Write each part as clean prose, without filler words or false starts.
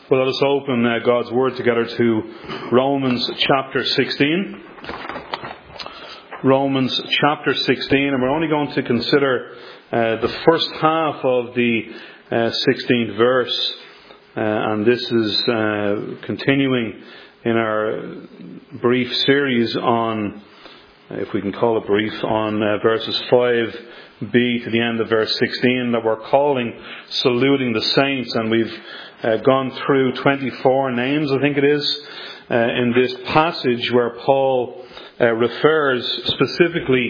Well, let us open God's Word together to Romans chapter 16. Romans chapter 16, and we're only going to consider the first half of the 16th verse. And this is continuing in our brief series on, if we can call it brief, on verses 5b to the end of verse 16 that we're calling Saluting the Saints. And we've gone through 24 names, I think it is, in this passage where Paul refers specifically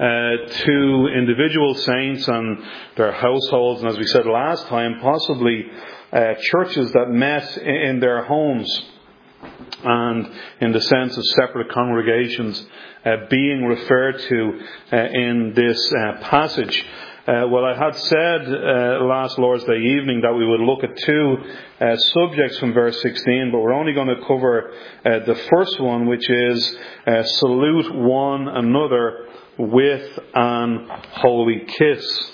to individual saints and their households, and as we said last time, possibly churches that met in their homes, and in the sense of separate congregations being referred to in this passage. Well, I had said last Lord's Day evening that we would look at two subjects from verse 16, but we're only going to cover the first one, which is salute one another with an holy kiss.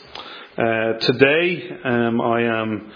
Today, I am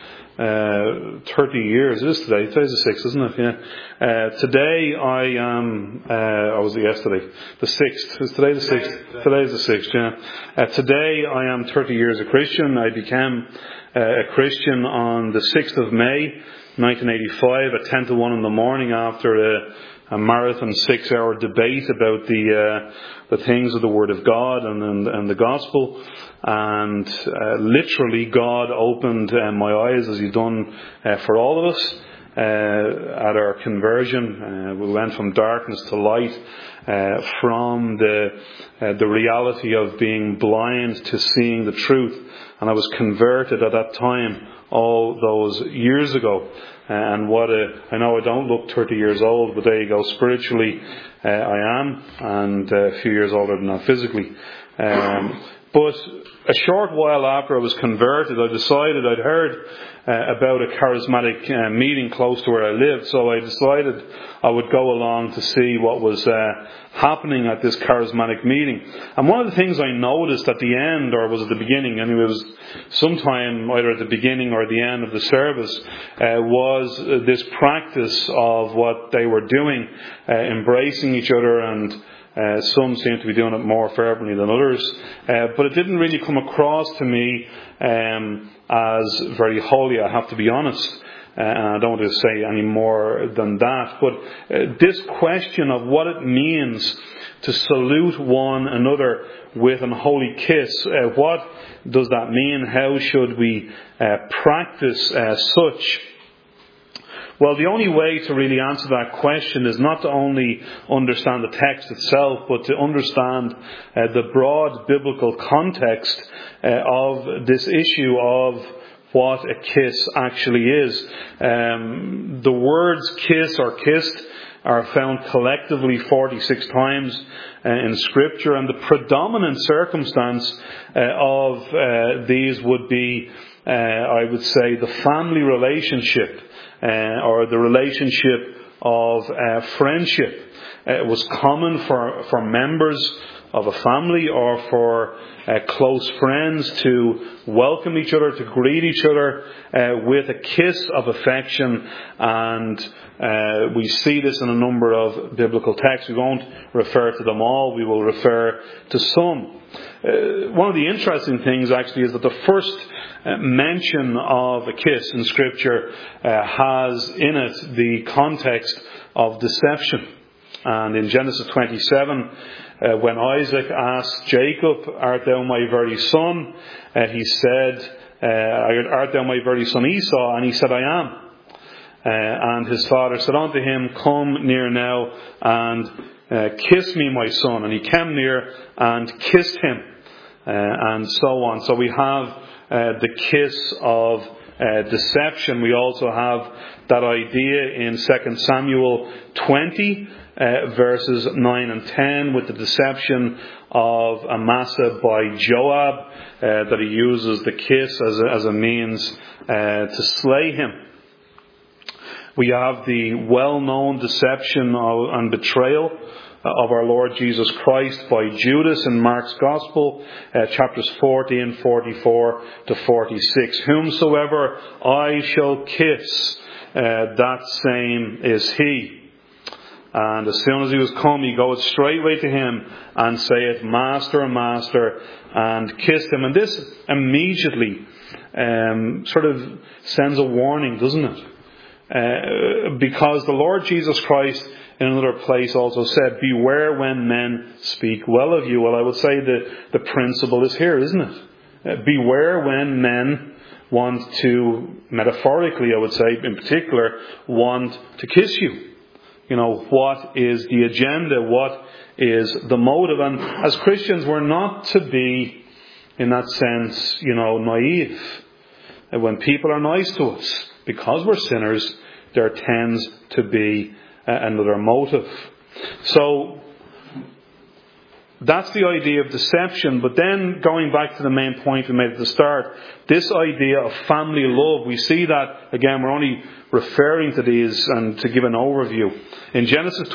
30 years. It is today. Today's the 6th, isn't it? Yeah. Today I am. Was it yesterday? The 6th. Is today the 6th? Today's the 6th. Yeah. Today I am 30 years a Christian. I became a Christian on the 6th of May, 1985, at 10 to 1 in the morning after a marathon 6-hour debate about the things of the Word of God and the Gospel. And literally God opened my eyes, as He's done for all of us at our conversion. We went from darkness to light, from the reality of being blind to seeing the truth. And I was converted at that time, all those years ago. And I know I don't look 30 years old, but there you go, spiritually I am, and a few years older than that physically. But a short while after I was converted, I decided I'd heard about a charismatic meeting close to where I lived, so I decided I would go along to see what was happening at this charismatic meeting. And one of the things I noticed at the end, or was at the beginning, anyway, it was sometime either at the beginning or the end of the service, was this practice of what they were doing, embracing each other, and some seem to be doing it more fervently than others. But it didn't really come across to me as very holy, I have to be honest. And I don't want to say any more than that. But this question of what it means to salute one another with an holy kiss, what does that mean? How should we practice such? Well, the only way to really answer that question is not to only understand the text itself, but to understand the broad biblical context of this issue of what a kiss actually is. The words kiss or kissed are found collectively 46 times in Scripture, and the predominant circumstance of these would be, I would say, the family relationship, or the relationship of friendship. It was common for members of a family or for close friends to welcome each other, to greet each other with a kiss of affection. And we see this in a number of biblical texts. We won't refer to them all. We will refer to some. One of the interesting things actually is that the first mention of a kiss in Scripture has in it the context of deception. And in Genesis 27, when Isaac asked Jacob, "Art thou my very son?" He said, "Art thou my very son Esau?" And he said, "I am." And his father said unto him, "Come near now and kiss me, my son." And he came near and kissed him, and so on. So we have the kiss of deception. We also have that idea in 2 Samuel 20, verses 9 and 10, with the deception of Amasa by Joab, that he uses the kiss as a means to slay him. We have the well-known deception and betrayal of our Lord Jesus Christ by Judas in Mark's Gospel, chapters 40 and 44 to 46. "Whomsoever I shall kiss, that same is he. And as soon as he was come, he goeth straightway to him, and saith, Master, Master, and kissed him. And this immediately sort of sends a warning, doesn't it? Because the Lord Jesus Christ in another place also said, beware when men speak well of you. Well, I would say the principle is here, isn't it? Beware when men want to, metaphorically I would say, in particular, want to kiss you. You know, what is the agenda? What is the motive? And as Christians, we're not to be, in that sense, naive. When people are nice to us, because we're sinners, there tends to be another motive. So, that's the idea of deception. But then, going back to the main point we made at the start, this idea of family love, we see that, again, we're only referring to these and to give an overview. In Genesis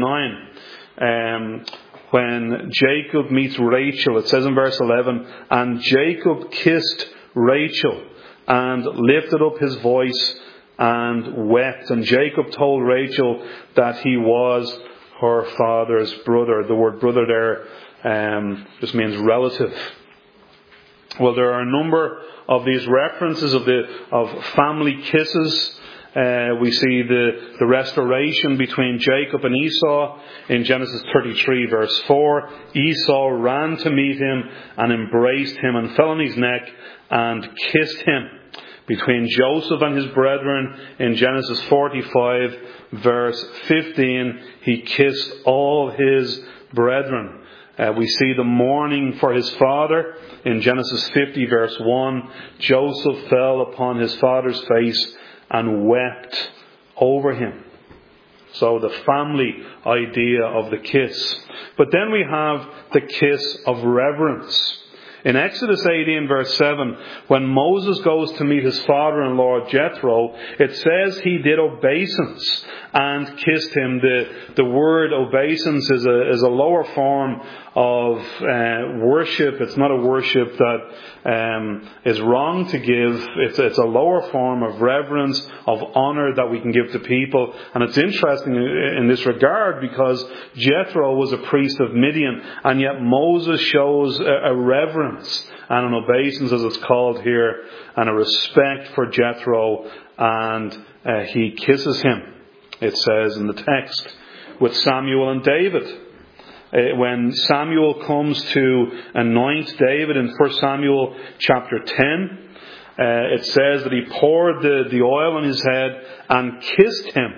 29, when Jacob meets Rachel, it says in verse 11, and Jacob kissed Rachel and lifted up his voice and wept. And Jacob told Rachel that he was her father's brother. The word brother there just means relative. Well, there are a number of these references of family kisses. We see the restoration between Jacob and Esau in Genesis 33 verse 4. Esau ran to meet him and embraced him and fell on his neck and kissed him. Between Joseph and his brethren in Genesis 45 verse 15, he kissed all his brethren. We see the mourning for his father in Genesis 50 verse 1. Joseph fell upon his father's face and wept over him. So the family idea of the kiss. But then we have the kiss of reverence. In Exodus 18 verse 7, when Moses goes to meet his father-in-law Jethro, it says he did obeisance and kissed him. The word obeisance is a lower form of worship. It's not a worship that is wrong to give. It's a lower form of reverence, of honor that we can give to people. And it's interesting in this regard because Jethro was a priest of Midian, and yet Moses shows a reverence and an obeisance, as it's called here, and a respect for Jethro, and he kisses him, it says in the text, with Samuel and David. When Samuel comes to anoint David in 1 Samuel chapter 10, it says that he poured the oil on his head and kissed him.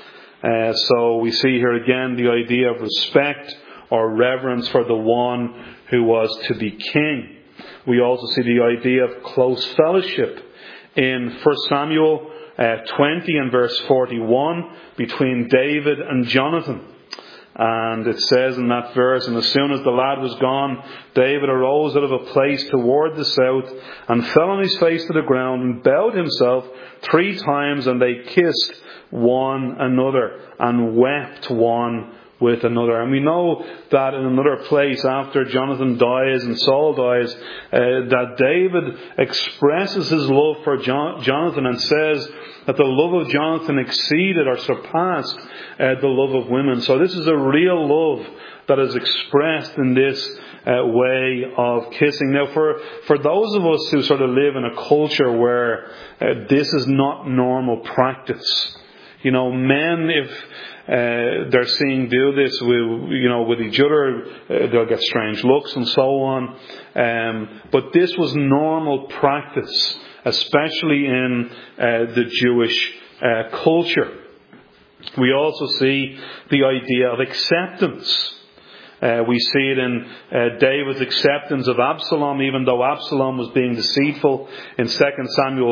So we see here again the idea of respect or reverence for the one who was to be king. We also see the idea of close fellowship in 1 Samuel 20 and verse 41 between David and Jonathan. And it says in that verse, and as soon as the lad was gone, David arose out of a place toward the south and fell on his face to the ground and bowed himself 3 times, and they kissed one another and wept one with another. And we know that in another place, after Jonathan dies and Saul dies, that David expresses his love for Jonathan and says that the love of Jonathan exceeded or surpassed the love of women. So this is a real love that is expressed in this way of kissing. Now, for those of us who sort of live in a culture where this is not normal practice, men, if they're seen do this with each other, they'll get strange looks and so on. But this was normal practice, especially in the Jewish culture. We also see the idea of acceptance. We see it in David's acceptance of Absalom, even though Absalom was being deceitful, in 2 Samuel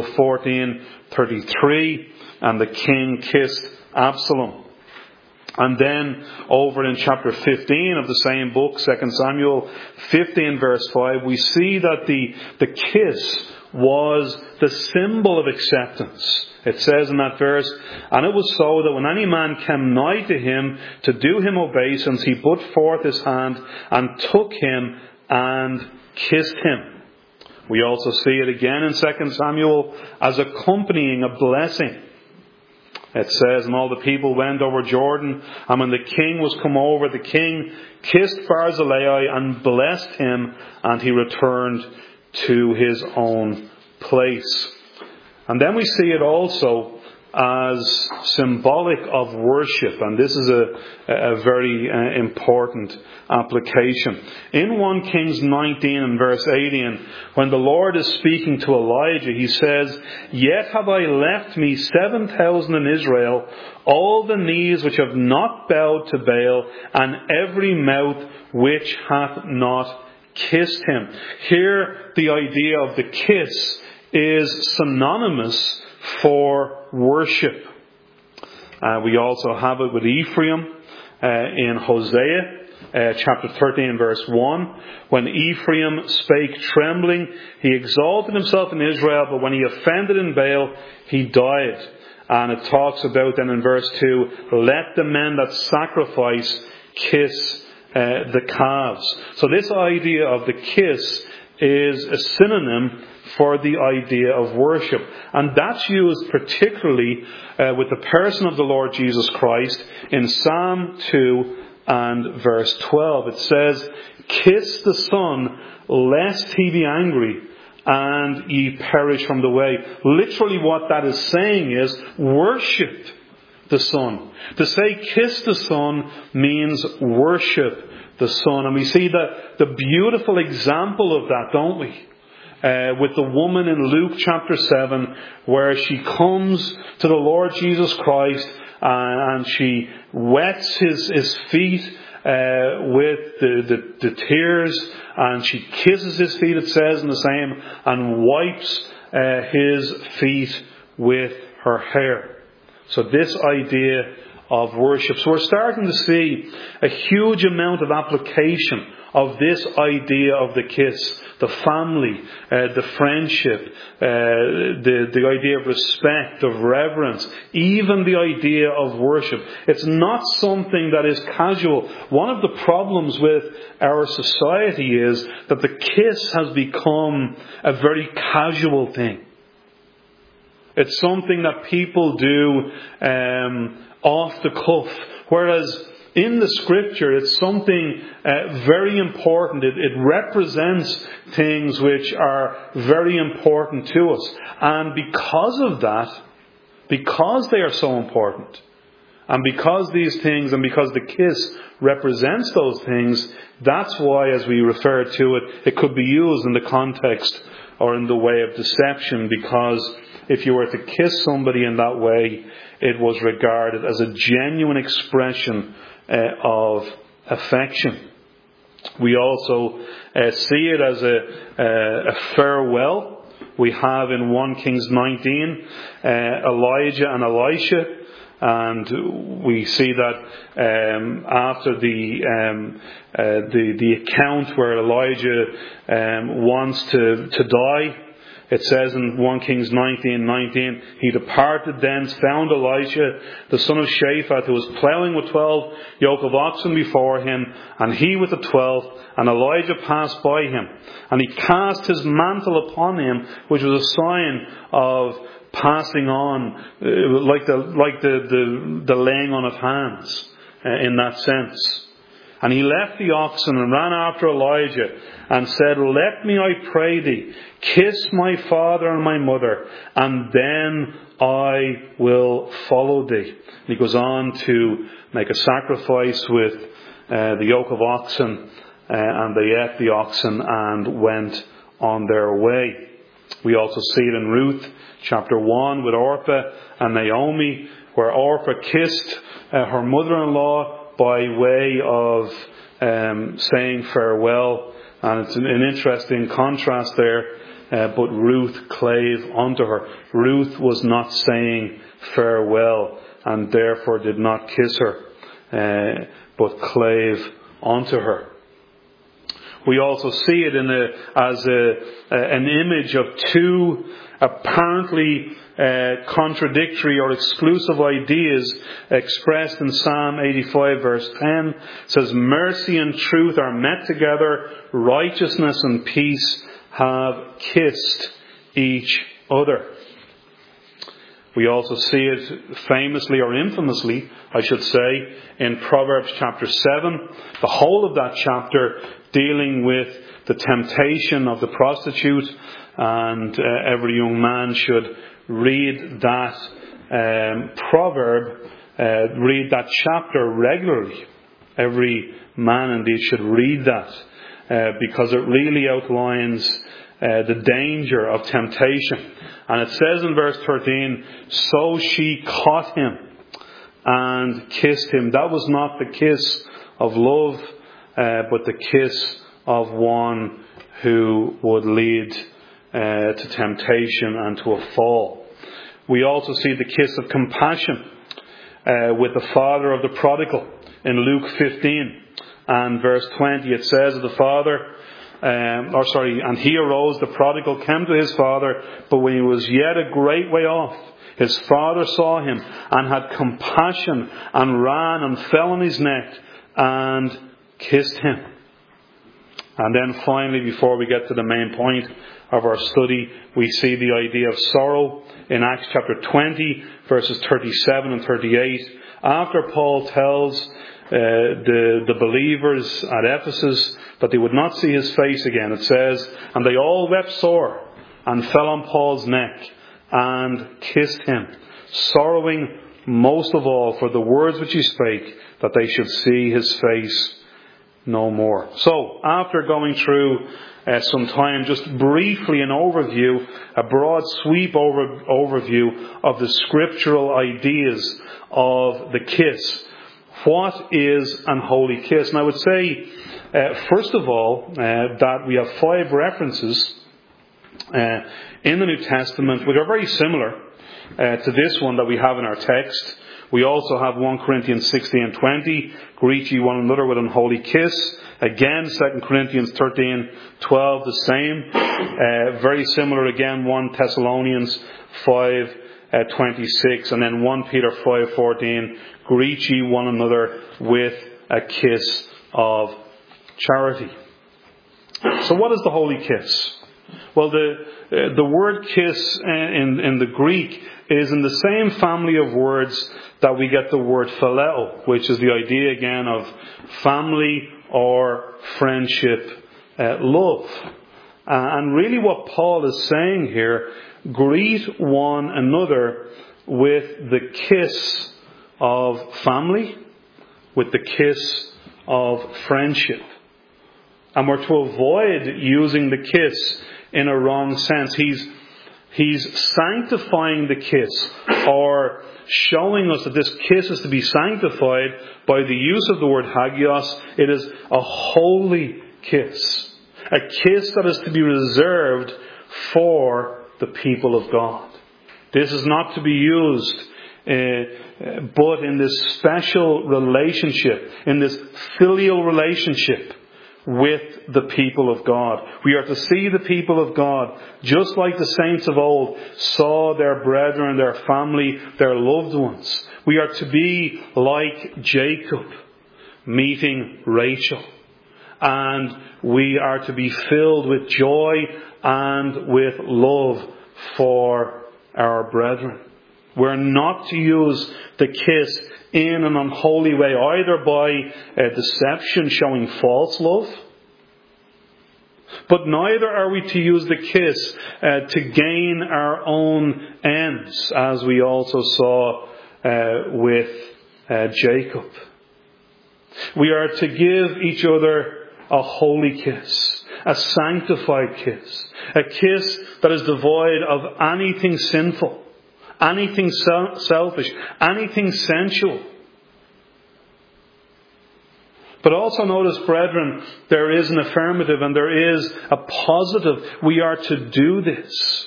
14:33, and the king kissed Absalom. And then over in chapter 15 of the same book, 2 Samuel 15 verse 5, we see that the kiss was the symbol of acceptance. It says in that verse, and it was so that when any man came nigh to him to do him obeisance, he put forth his hand and took him and kissed him. We also see it again in 2 Samuel as accompanying a blessing. It says, and all the people went over Jordan, and when the king was come over, the king kissed Barzillai and blessed him, and he returned to his own place. And then we see it also as symbolic of worship, and this is a very important application. In 1 Kings 19 and verse 18, when the Lord is speaking to Elijah, he says, "Yet have I left me 7,000 in Israel, all the knees which have not bowed to Baal, and every mouth which hath not kissed him." Here, the idea of the kiss is synonymous for worship. We also have it with Ephraim in Hosea chapter 13 verse 1. When Ephraim spake trembling, he exalted himself in Israel, but when he offended in Baal, he died. And it talks about then in verse 2, "Let the men that sacrifice kiss the calves." So this idea of the kiss is a synonym for the idea of worship. And that's used particularly with the person of the Lord Jesus Christ in Psalm 2 and verse 12. It says, "Kiss the Son, lest he be angry, and ye perish from the way." Literally what that is saying is, worship the Son. To say kiss the Son means worship the Son. And we see the beautiful example of that, don't we? With the woman in Luke chapter 7, where she comes to the Lord Jesus Christ and she wets his feet with the tears, and she kisses his feet, it says in the same, and wipes his feet with her hair. So this idea of worship. So we're starting to see a huge amount of application of this idea of the kiss, the family, the friendship, the idea of respect, of reverence, even the idea of worship. It's not something that is casual. One of the problems with our society is that the kiss has become a very casual thing. It's something that people do off the cuff, whereas in the Scripture it's something very important. It represents things which are very important to us. And because of that, because they are so important, and because these things, and because the kiss represents those things, that's why, as we refer to it, it could be used in the context or in the way of deception, because if you were to kiss somebody in that way, it was regarded as a genuine expression of affection. We also see it as a farewell. We have in 1 Kings 19 Elijah and Elisha, and we see that after the account where Elijah wants to die. It says in 1 Kings 19:19, "He departed thence, found Elisha, the son of Shaphat, who was ploughing with 12 yoke of oxen before him, and he with the 12th, and Elijah passed by him. And he cast his mantle upon him," which was a sign of passing on, like the laying on of hands, in that sense. "And he left the oxen and ran after Elijah and said, Let me, I pray thee, kiss my father and my mother, and then I will follow thee." And he goes on to make a sacrifice with the yoke of oxen, and they ate the oxen and went on their way. We also see it in Ruth chapter 1 with Orpah and Naomi, where Orpah kissed her mother-in-law by way of saying farewell. And it's an interesting contrast there. But Ruth clave unto her. Ruth was not saying farewell, and therefore did not kiss her, but clave unto her. We also see it as an image of two apparently contradictory or exclusive ideas expressed in Psalm 85 verse 10. It says, "Mercy and truth are met together, righteousness and peace have kissed each other." We also see it famously or infamously, I should say, in Proverbs chapter 7. The whole of that chapter dealing with the temptation of the prostitute, and every young man should read that proverb, read that chapter regularly. Every man indeed should read that because it really outlines the danger of temptation. And it says in verse 13, so she caught him and kissed him. That was not the kiss of love, but the kiss of one who would lead to temptation and to a fall. We also see the kiss of compassion with the father of the prodigal in Luke 15 and verse 20. It says of the father, and he arose, the prodigal came to his father, but when he was yet a great way off, his father saw him and had compassion and ran and fell on his neck and kissed him. And then finally, before we get to the main point of our study, we see the idea of sorrow in Acts chapter 20, verses 37 and 38. After Paul tells the believers at Ephesus that they would not see his face again, it says, and they all wept sore and fell on Paul's neck and kissed him, sorrowing most of all for the words which he spake, that they should see his face no more. So, after going through some time, just briefly an overview, a broad sweep overview of the scriptural ideas of the kiss. What is an holy kiss? And I would say, first of all, that we have 5 references in the New Testament which are very similar to this one that we have in our text. We also have 1 Corinthians 16 and 20, greet ye one another with an holy kiss. Again, 2 Corinthians 13, 12, the same. Very similar again, 1 Thessalonians 5, 26, and then 1 Peter 5, 14, greet ye one another with a kiss of charity. So what is the holy kiss? Well, the word kiss in the Greek is in the same family of words that we get the word phileo, which is the idea again of family or friendship, love. And really what Paul is saying here, greet one another with the kiss of family, with the kiss of friendship. And we're to avoid using the kiss in a wrong sense. He's sanctifying the kiss, or showing us that this kiss is to be sanctified by the use of the word hagios. It is a holy kiss. A kiss that is to be reserved for the people of God. This is not to be used but in this special relationship, in this filial relationship with the people of God. We are to see the people of God just like the saints of old saw their brethren, their family, their loved ones. We are to be like Jacob meeting Rachel. And we are to be filled with joy and with love for our brethren. We're not to use the kiss in an unholy way, either by deception, showing false love, but neither are we to use the kiss to gain our own ends, as we also saw with Jacob. We are to give each other a holy kiss, a sanctified kiss, a kiss that is devoid of anything sinful, anything selfish, anything sensual. But also notice, brethren, there is an affirmative and there is a positive. We are to do this.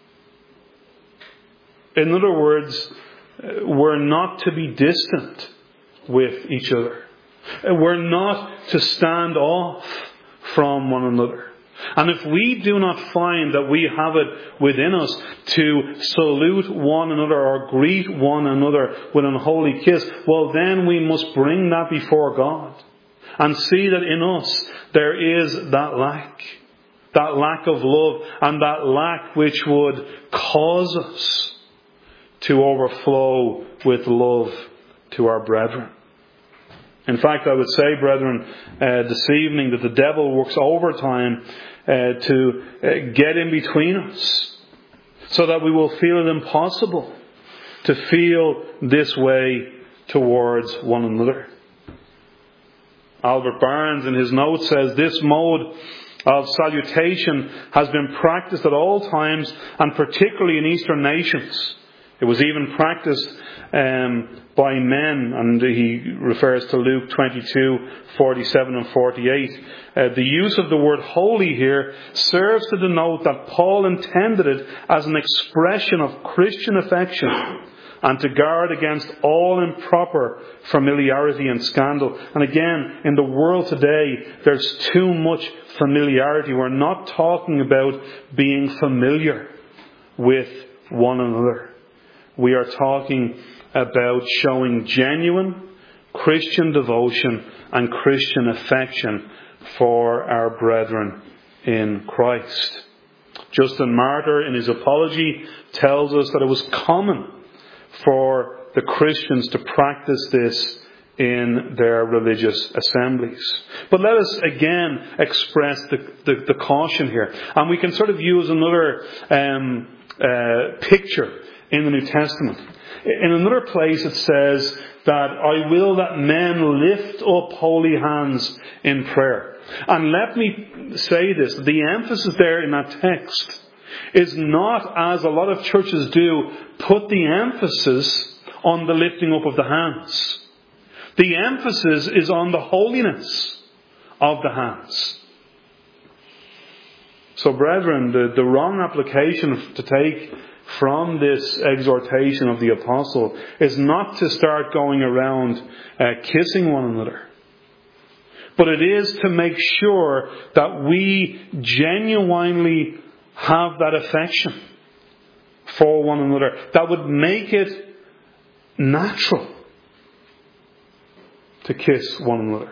In other words, we're not to be distant with each other. We're not to stand off from one another. And if we do not find that we have it within us to salute one another or greet one another with an unholy kiss, well then we must bring that before God and see that in us there is that lack of love, and that lack which would cause us to overflow with love to our brethren. In fact, I would say, brethren, this evening that the devil works overtime to get in between us, so that we will feel it impossible to feel this way towards one another. Albert Barnes in his note says, this mode of salutation has been practiced at all times, and particularly in Eastern nations. It was even practiced by men, and he refers to Luke 22:47 and 48. The use of the word holy here serves to denote that Paul intended it as an expression of Christian affection, and to guard against all improper familiarity and scandal. And again, in the world today, there's too much familiarity. We're not talking about being familiar with one another. We are talking about showing genuine Christian devotion and Christian affection for our brethren in Christ. Justin Martyr, in his apology, tells us that it was common for the Christians to practice this in their religious assemblies. But let us again express the caution here. And we can sort of use another picture in the New Testament. In another place it says that I will that men lift up holy hands in prayer. And let me say this, the emphasis there in that text is not, as a lot of churches do, put the emphasis on the lifting up of the hands. The emphasis is on the holiness of the hands. So brethren, the wrong application to take from this exhortation of the apostle is not to start going around kissing one another. But it is to make sure that we genuinely have that affection for one another that would make it natural to kiss one another.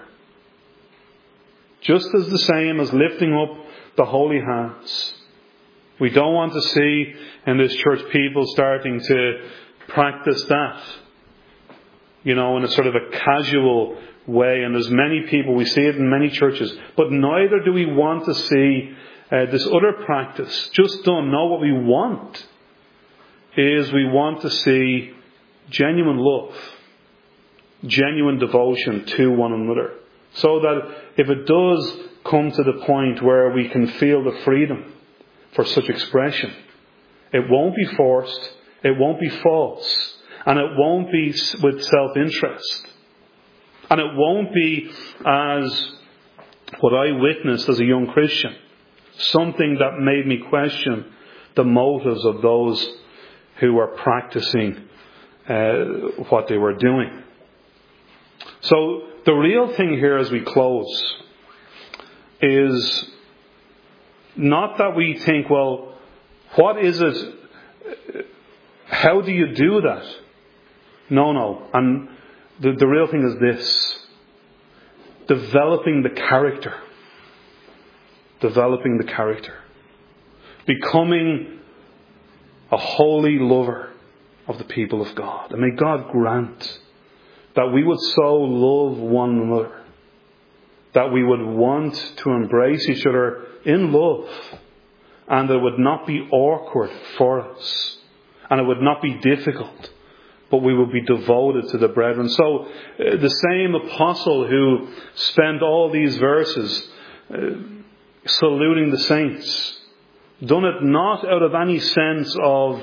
Just as the same as lifting up the holy hands. We don't want to see in this church people starting to practice that, in a sort of a casual way. And there's many people, we see it in many churches. But neither do we want to see this other practice just done. No, what we want is we want to see genuine love, genuine devotion to one another. So that if it does come to the point where we can feel the freedom for such expression, it won't be forced, it won't be false, and it won't be with self-interest. And it won't be as what I witnessed as a young Christian, something that made me question the motives of those who were practicing what they were doing. So the real thing here as we close is not that we think, well, what is it? How do you do that? No. And the real thing is this. Developing the character. Developing the character. Becoming a holy lover of the people of God. And may God grant that we would so love one another, that we would want to embrace each other in love, and it would not be awkward for us, and it would not be difficult, but we would be devoted to the brethren. So the same apostle who spent all these verses saluting the saints, done it not out of any sense of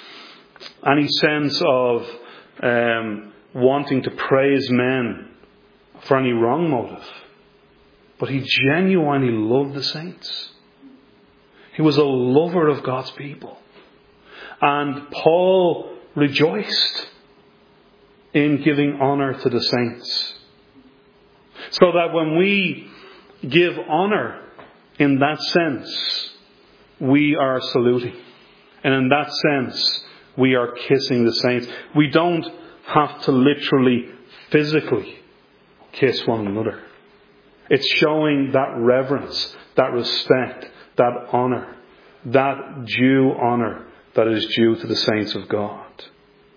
wanting to praise men for any wrong motive, but he genuinely loved the saints. He was a lover of God's people. And Paul rejoiced in giving honour to the saints. So that when we give honour in that sense, we are saluting. And in that sense, we are kissing the saints. We don't have to literally, physically kiss one another. It's showing that reverence, that respect, that honour, that due honour that is due to the saints of God.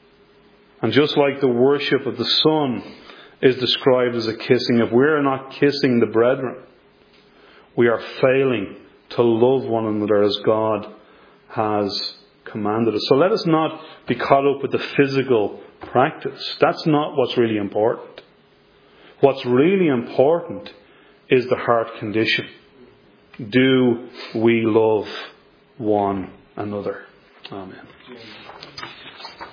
And just like the worship of the Son is described as a kissing, if we're not kissing the brethren, we are failing to love one another as God has commanded us. So let us not be caught up with the physical practice. That's not what's really important. What's really important is the heart condition. Do we love one another? Amen.